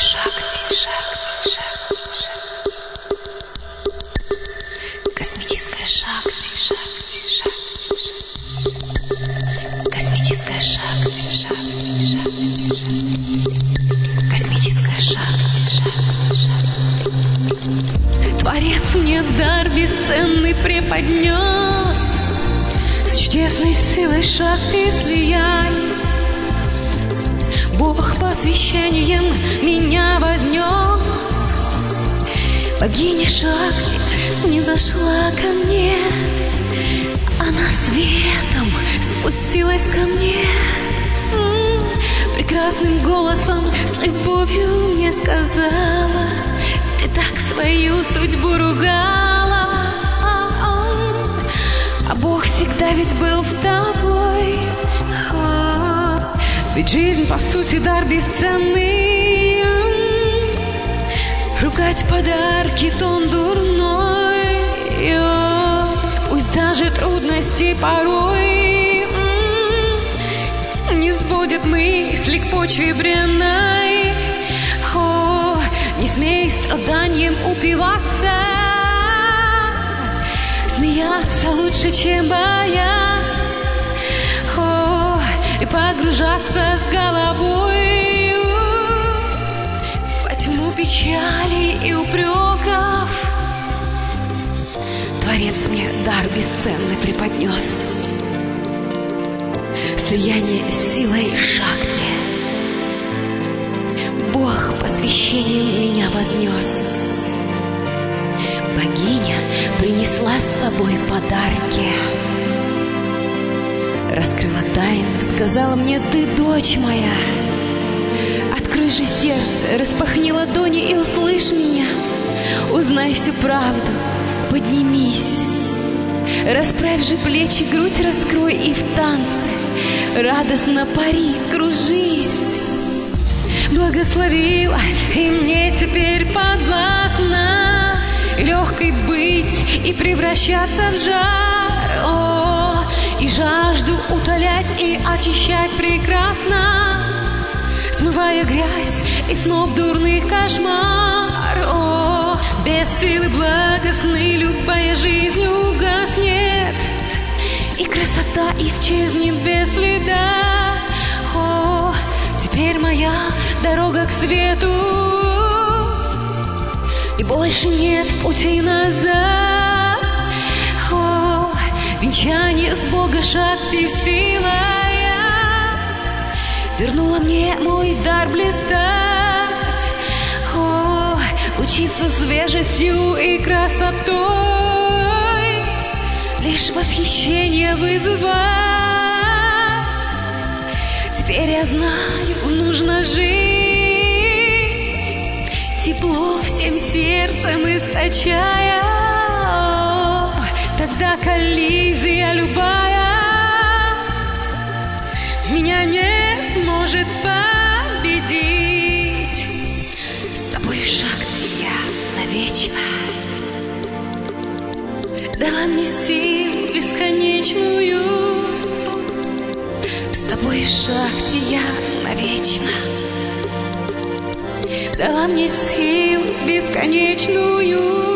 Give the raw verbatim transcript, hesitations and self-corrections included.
Шакти, Шакти, Шакти, Шакти. Космическая Шакти, Шакти, Шакти, Шакти. Космическая Шакти, Шакти, Шакти, Шакти. Космическая Шакти, Шакти, Шакти. Творец мне дар бесценный преподнес, с чудесной силой Шакти слияй. Бог посвящением меня вознес. Богиня Шакти снизошла ко мне, она светом спустилась ко мне. М-м, прекрасным голосом с любовью мне сказала: ты так свою судьбу ругала, а Бог всегда ведь был с тобой. Ведь жизнь, по сути, дар бесценный. Ругать подарки тон дурной. Пусть даже трудности порой не сбудет мысли к почве бренной. О, не смей страданием упиваться. Смеяться лучше, чем бояться. И погружаться с головой во тьму печали и упреков. Творец мне дар бесценный преподнес, слияние с силой Шакти. Бог посвящением меня вознес. Богиня принесла с собой подарки, раскрыла тайну, сказала мне: ты дочь моя. Открой же сердце, распахни ладони и услышь меня. Узнай всю правду, поднимись. Расправь же плечи, грудь раскрой и в танце радостно пари, кружись. Благословила, и мне теперь подвластно легкой быть и превращаться в жар. О, и жажду утолять и очищать прекрасно, смывая грязь и снов дурных кошмар. О, без силы благостной любая жизнь угаснет, и красота исчезнет без следа. О, теперь моя дорога к свету, и больше нет пути назад. О, венчание с Бога Шакти силой вернула мне мой дар блистать. О, учиться свежестью и красотой, лишь восхищение вызывать. Теперь я знаю, нужно жить, тепло всем сердцем источая. Тогда коллизия любая меня не сможет победить. С тобой, Шакти, я навечно дала мне силу бесконечную. С тобой, Шакти, я навечно дала мне силу бесконечную.